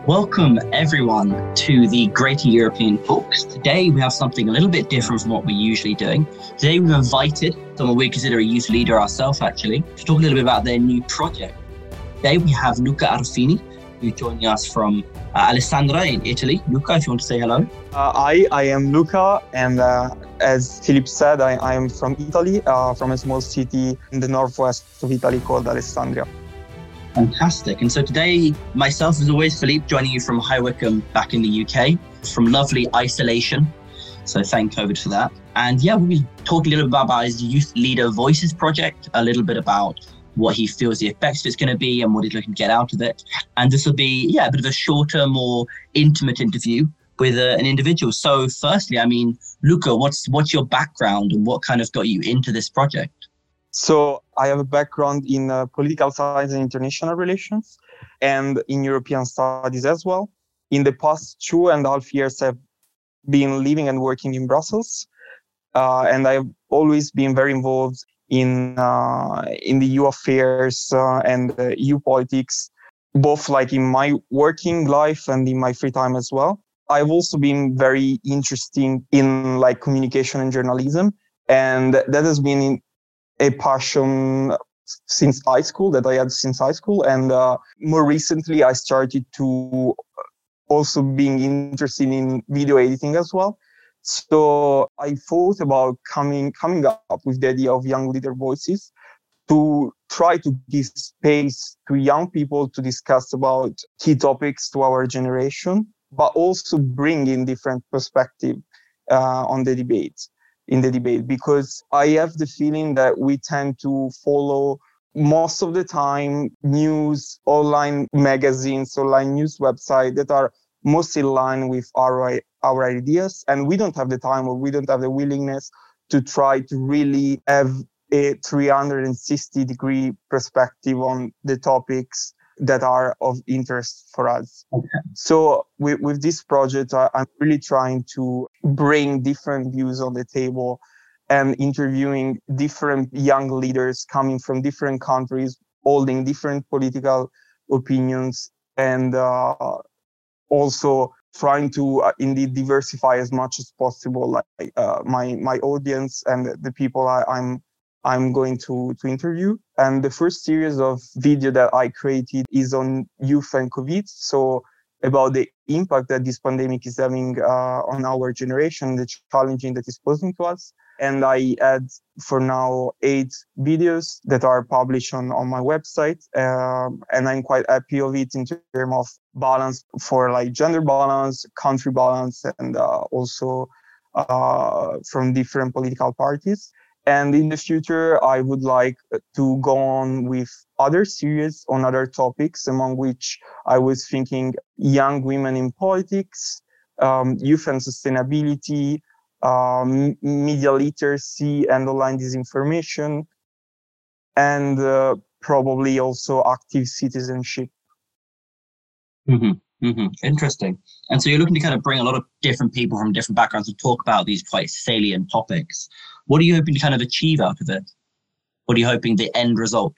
Welcome everyone to the Greater European Talks. Today we have something a little bit different from what we're usually doing. Today we've invited someone we consider a youth leader ourselves actually, to talk a little bit about their new project. Today we have Luca Arfini, who's joining us from Alessandria in Italy. Luca, if you want to say hello. I am Luca, and as Philip said, I am from Italy, from a small city in the northwest of Italy called Alessandria. Fantastic. And so today, myself, as always, Philippe, joining you from High Wycombe back in the UK, from lovely isolation. So thank COVID for that. And yeah, we'll be talking a little bit about his Youth Leader Voices project, a little bit about what he feels the effects of it's going to be and what he's looking to get out of it. And this will be, a bit of a shorter, more intimate interview with an individual. So firstly, Luca, what's your background and what kind of got you into this project? So I have a background in political science and international relations and in European studies as well. In the past 2.5 years, I've been living and working in Brussels. And I've always been very involved in the EU affairs and EU politics, both like in my working life and in my free time as well. I've also been very interested in like communication and journalism. And that has been a passion since high school that I had since high school. And more recently, I started to also being interested in video editing as well. So I thought about coming up with the idea of Young Leader Voices to try to give space to young people to discuss about key topics to our generation, but also bring in different perspective in the debate, because I have the feeling that we tend to follow most of the time news, online magazines, online news websites that are mostly in line with our ideas. And we don't have the time or we don't have the willingness to try to really have a 360-degree perspective on the topics that are of interest for us. Okay. So with this project, I'm really trying to bring different views on the table and interviewing different young leaders coming from different countries, holding different political opinions, and also trying to indeed diversify as much as possible, like my audience and the people I'm going to interview. And the first series of video that I created is on youth and COVID. So about the impact that this pandemic is having on our generation, the challenging that is posing to us. And I had for now 8 videos that are published on my website. And I'm quite happy of it in terms of balance for like gender balance, country balance, and also from different political parties. And in the future, I would like to go on with other series on other topics, among which I was thinking young women in politics, youth and sustainability, media literacy and online disinformation, and probably also active citizenship. Mm-hmm. Mm-hmm. Interesting. And so you're looking to kind of bring a lot of different people from different backgrounds to talk about these quite salient topics. What are you hoping to kind of achieve out of it? What are you hoping the end result?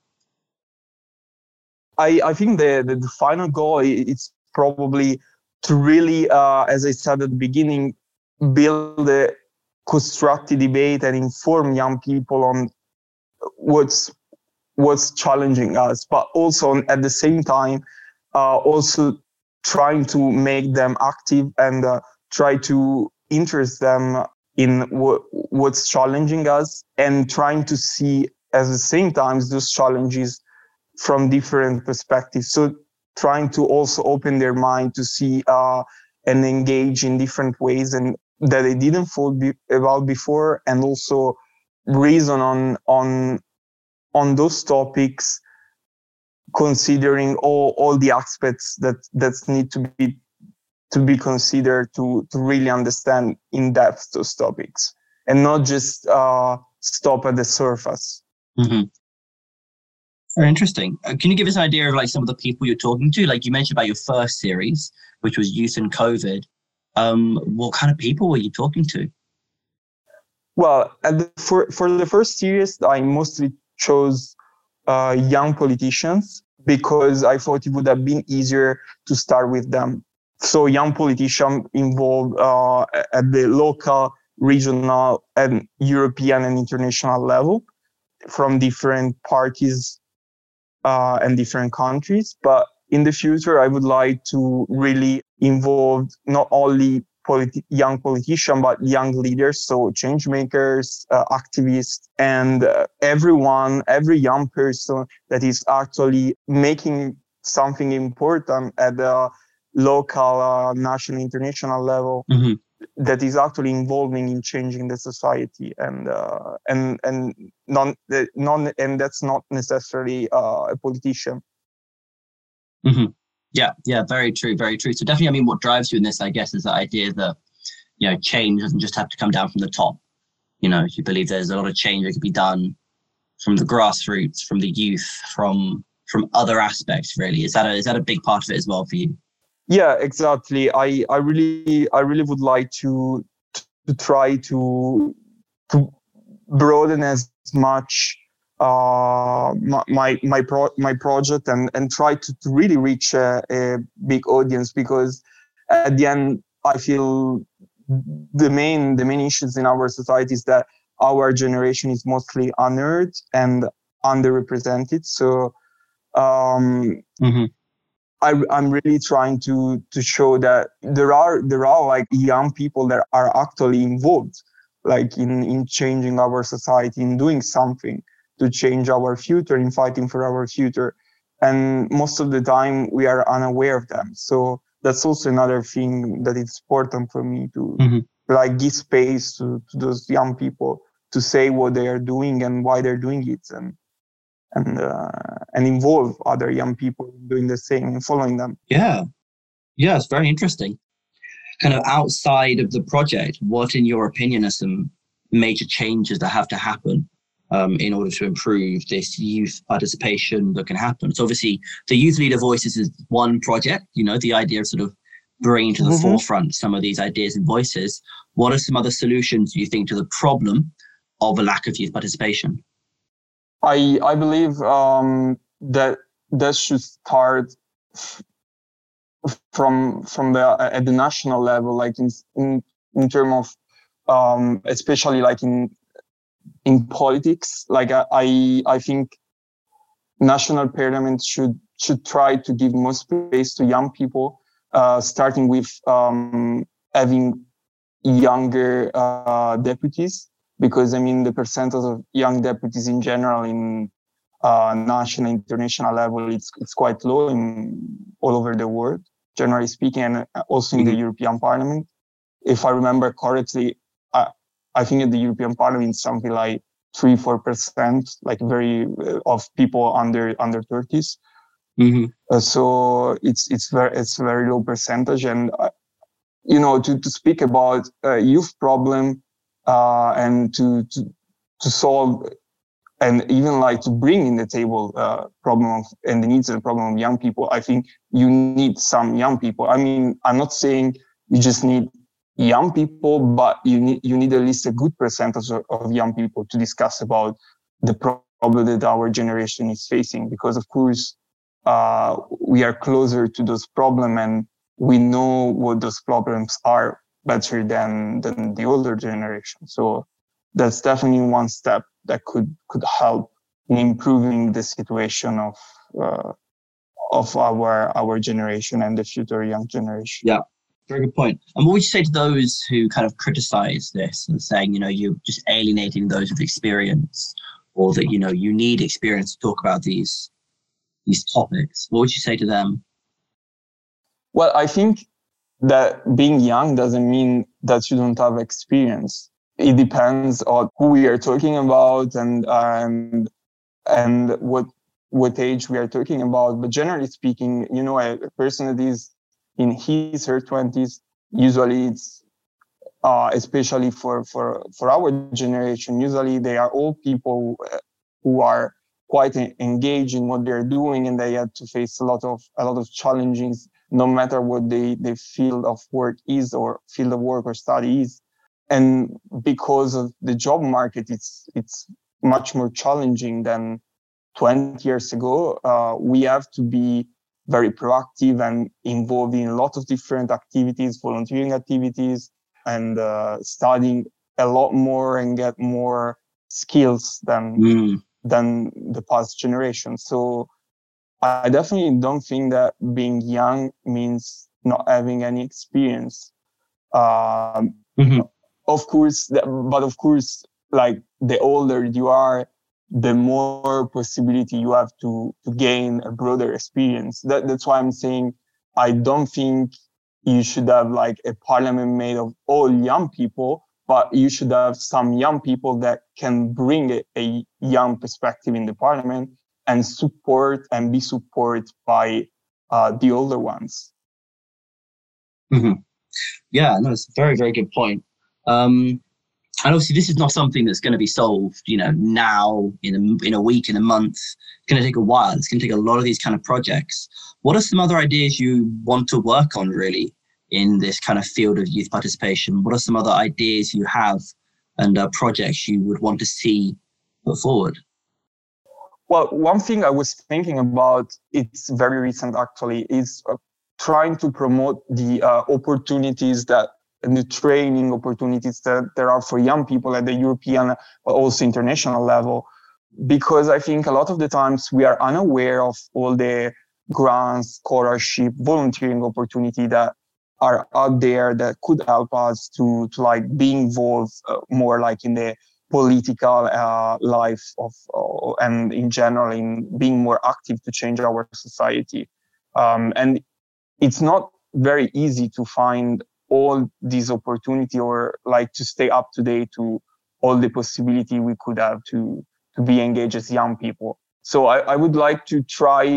I think the final goal is probably to really, as I said at the beginning, build a constructive debate and inform young people on what's challenging us, but also at the same time, also trying to make them active and try to interest them in what's challenging us, and trying to see at the same time those challenges from different perspectives. So trying to also open their mind to see and engage in different ways and that they didn't thought about before, and also reason on those topics, considering all the aspects that need to be considered to really understand in depth those topics, and not just stop at the surface. Mm-hmm. Very interesting. Can you give us an idea of like some of the people you're talking to? Like you mentioned about your first series, which was youth and COVID. What kind of people were you talking to? Well, for the first series, I mostly chose young politicians, because I thought it would have been easier to start with them. So young politicians involved at the local, regional, and European and international level from different parties and different countries. But in the future, I would like to really involve not only young politicians, but young leaders, so change makers, activists, and every young person that is actually making something important at the local, national, international level. Mm-hmm. That is actually involving in changing the society, and that's not necessarily a politician. Mm-hmm. Yeah, very true, very true. So definitely, I mean, what drives you in this, I guess, is the idea that, you know, change doesn't just have to come down from the top. You know, you believe there's a lot of change that can be done from the grassroots, from the youth, from other aspects. Really, is that a big part of it as well for you? Yeah, exactly. I really would like to try to broaden as much my project and try to really reach a big audience, because at the end I feel the main issues in our society is that our generation is mostly unheard and underrepresented. So Mm-hmm. I'm really trying to show that there are like young people that are actually involved, like in changing our society, in doing something to change our future, in fighting for our future. And most of the time we are unaware of them. So that's also another thing that is important for me to like give space to those young people to say what they are doing and why they're doing it, and involve other young people doing the same and following them. Yeah, it's very interesting. Kind of outside of the project, what, in your opinion, are some major changes that have to happen in order to improve this youth participation that can happen? So obviously, the Youth Leader Voices is one project, you know, the idea of sort of bringing to the forefront some of these ideas and voices. What are some other solutions, do you think, to the problem of a lack of youth participation? I believe that should start from the at the national level, like in terms of especially like in politics. Like I think national parliament should try to give more space to young people, starting with having younger deputies, because I mean the percentage of young deputies in general in national, international level, it's quite low in all over the world, generally speaking, and also in the European Parliament. If I remember correctly, I think at the European Parliament it's something like 3-4%, like very of people under 30s. So it's very low percentage, and you know, to speak about youth problem and to solve and even like to bring in the table problem of, and the needs and the problem of young people, I think you need some young people. I mean, I'm not saying you just need young people, but you need at least a good percentage of young people to discuss about the problem that our generation is facing, because of course we are closer to those problems and we know what those problems are better than the older generation. So that's definitely one step that could help in improving the situation of our generation and the future young generation. Yeah, very good point. And what would you say to those who kind of criticize this and saying, you know, you're just alienating those with experience, or that, you know, you need experience to talk about these topics? What would you say to them? Well, I think that being young doesn't mean that you don't have experience. It depends on who we are talking about and what age we are talking about. But generally speaking, you know, a person that is in his or her 20s, usually it's especially for our generation, usually they are all people who are quite engaged in what they're doing, and they had to face a lot of challenges, no matter what their field of work is, or field of work or study is. And because of the job market, it's much more challenging than 20 years ago, we have to be very proactive and involved in a lot of different activities, volunteering activities, and studying a lot more and get more skills than the past generation. So I definitely don't think that being young means not having any experience. Of course, but of course, like the older you are, the more possibility you have to gain a broader experience. That's why I'm saying I don't think you should have like a parliament made of all young people, but you should have some young people that can bring a young perspective in the parliament and support and be supported by the older ones. Yeah, no, it's a very, very good point. And obviously, this is not something that's going to be solved, now in a week, in a month. It's going to take a while. It's going to take a lot of these kind of projects. What are some other ideas you want to work on, really, in this kind of field of youth participation? What are some other ideas you have and projects you would want to see put forward? Well, one thing I was thinking about, it's very recent actually, is trying to promote the opportunities and the training opportunities that there are for young people at the European, but also international level. Because I think a lot of the times we are unaware of all the grants, scholarship, volunteering opportunity that are out there that could help us to like be involved more like in the political life and in general in being more active to change our society. And it's not very easy to find all these opportunity or like to stay up to date to all the possibility we could have to be engaged as young people. So I would like to try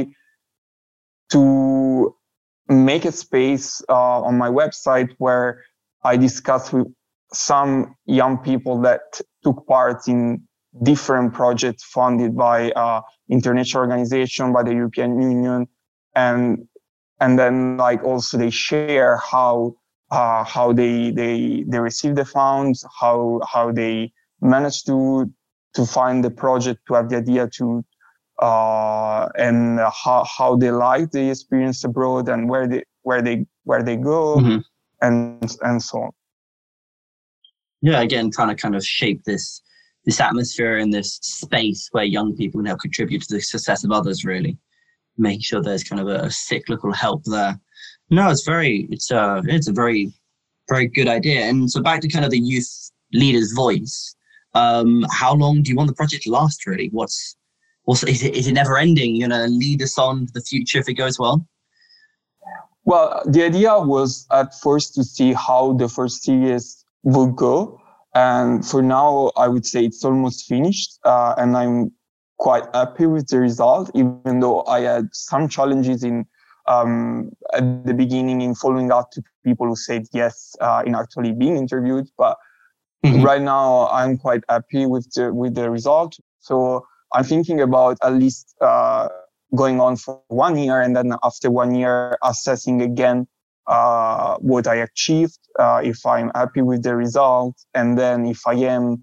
to make a space on my website where I discuss with some young people that took part in different projects funded by international organization, by the European Union, and then like also they share how they receive the funds, how they manage to find the project, to have the idea to and how they like the experience abroad and where they go and so on. Yeah, again, trying to kind of shape this atmosphere and this space where young people now contribute to the success of others, really. Making sure there's kind of a cyclical help there. No, it's a very, very good idea. And so back to kind of the youth leader's voice. How long do you want the project to last, really? Is it never ending? You're going to lead us on to the future if it goes well? Well, the idea was at first to see how the first series would go. And for now, I would say it's almost finished. And I'm quite happy with the result, even though I had some challenges at the beginning in following up to people who said yes in actually being interviewed. But right now, I'm quite happy with the result. So I'm thinking about at least going on for 1 year, and then after 1 year, assessing again what I achieved, if I'm happy with the result, and then if I am,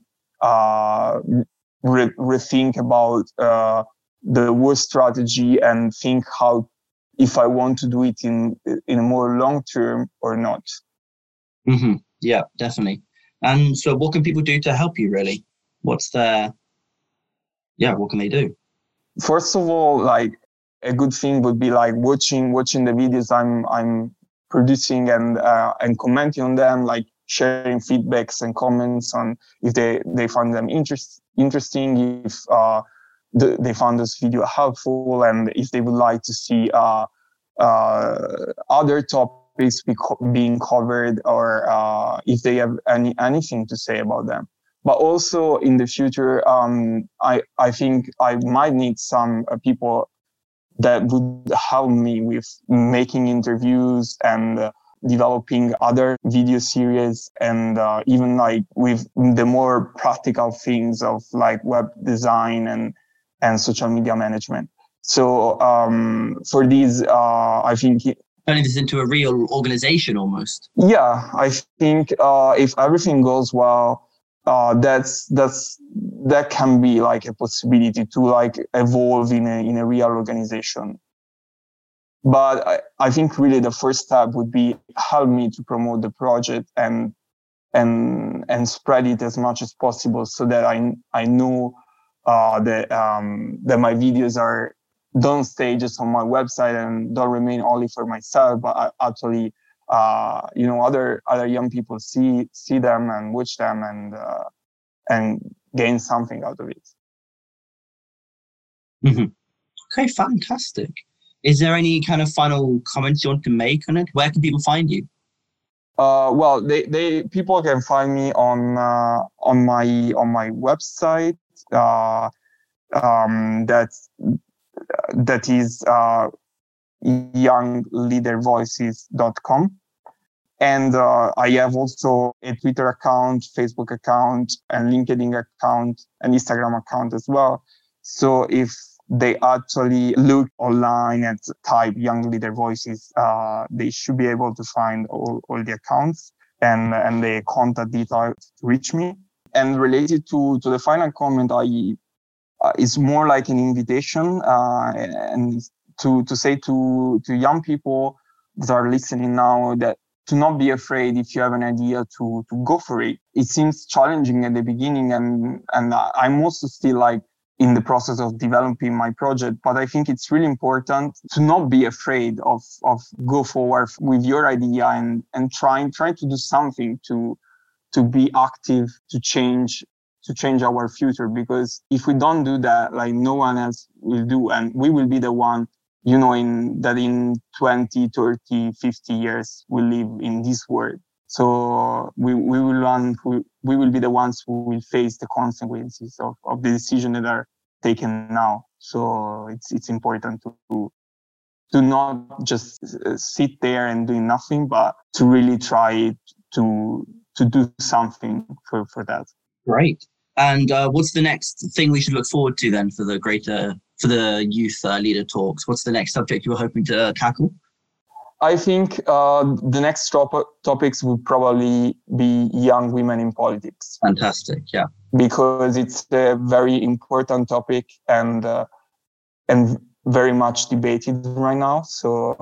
rethink about the work strategy and think how, if I want to do it in a more long term or not. Yeah, definitely. And so what can people do to help you, really? What can they do? First of all, like a good thing would be like watching the videos I'm producing and commenting on them, like sharing feedbacks and comments on if they find them interesting, if they found this video helpful, and if they would like to see other topics being covered, or if they have anything to say about them. But also in the future, I think I might need some people that would help me with making interviews and developing other video series, and even like with the more practical things of like web design and social media management. So for these, I think turning this into a real organization almost. Yeah, I think if everything goes well, that can be like a possibility to like evolve in a real organization. But I think really the first step would be help me to promote the project and spread it as much as possible, so that I know that my videos don't stay just on my website and don't remain only for myself, but I actually other young people see them and watch them and gain something out of it. Mm-hmm. Okay, fantastic. Is there any kind of final comments you want to make on it? Where can people find you? Well, people can find me on my website. That is youngleadervoices.com. And I have also a Twitter account, Facebook account, and LinkedIn account, and Instagram account as well. So if they actually look online and type Young Leader Voices, they should be able to find all the accounts and the contact details to reach me. And related to the final comment, it's more like an invitation and to say to young people that are listening now that to not be afraid if you have an idea to go for it. It seems challenging at the beginning, and I'm also still like in the process of developing my project, but I think it's really important to not be afraid of go forward with your idea and trying to do something to be active, to change our future. Because if we don't do that, like no one else will do, and we will be the one, in 20, 30, 50 years we live in this world. So we will be the ones who will face the consequences of the decisions that are taken now. So it's important to not just sit there and doing nothing, but to really try to do something for that. Great. And what's the next thing we should look forward to then for the youth leader talks? What's the next subject you're hoping to tackle? I think the next topics will probably be young women in politics. Fantastic, yeah. Because it's a very important topic and very much debated right now. So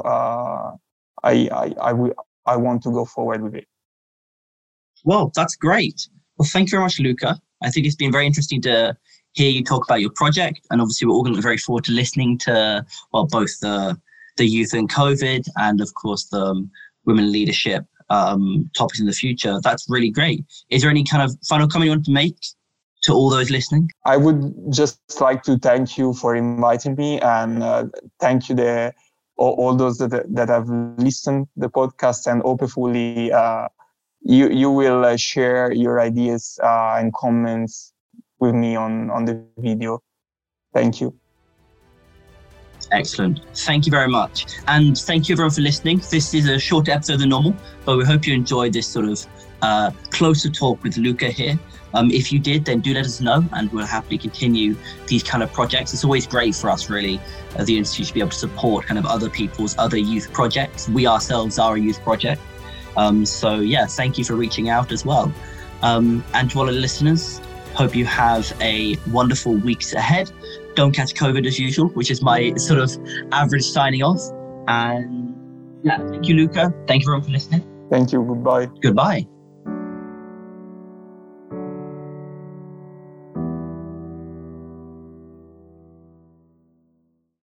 I want to go forward with it. Well, that's great. Well, thank you very much, Luca. I think it's been very interesting to hear you talk about your project, and obviously we're all going to look very forward to listening to both the youth and COVID, and of course the women leadership topics in the future. That's really great. Is there any kind of final comment you want to make to all those listening? I would just like to thank you for inviting me, and thank you all those that have listened to the podcast, and hopefully you will share your ideas and comments with me on the video. Thank you. Excellent. Thank you very much. And thank you everyone for listening. This is a shorter episode than normal, but we hope you enjoyed this sort of closer talk with Luca here. If you did, then do let us know, and we'll happily continue these kind of projects. It's always great for us, really, at the Institute, to be able to support kind of other people's other youth projects. We ourselves are a youth project. So yeah, thank you for reaching out as well. And to all of the listeners, hope you have a wonderful weeks ahead. Don't catch COVID as usual, which is my sort of average signing off. And yeah, thank you, Luca. Thank you everyone for listening. Thank you. Goodbye. Goodbye.